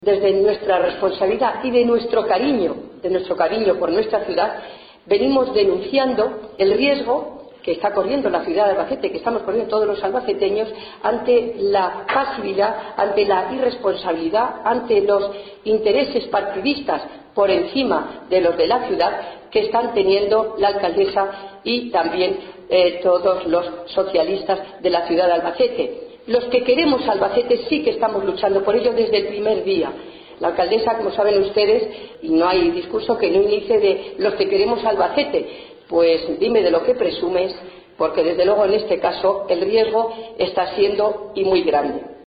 Desde nuestra responsabilidad y de nuestro cariño por nuestra ciudad, venimos denunciando el riesgo que está corriendo la ciudad de Albacete, que estamos corriendo todos los albaceteños, ante la pasividad, ante la irresponsabilidad, ante los intereses partidistas por encima de los de la ciudad que están teniendo la alcaldesa y también todos los socialistas de la ciudad de Albacete. Los que queremos Albacete sí que estamos luchando por ello desde el primer día. La alcaldesa, como saben ustedes, y no hay discurso que no inicie de los que queremos Albacete, pues dime de lo que presumes, porque desde luego en este caso el riesgo está siendo y muy grande.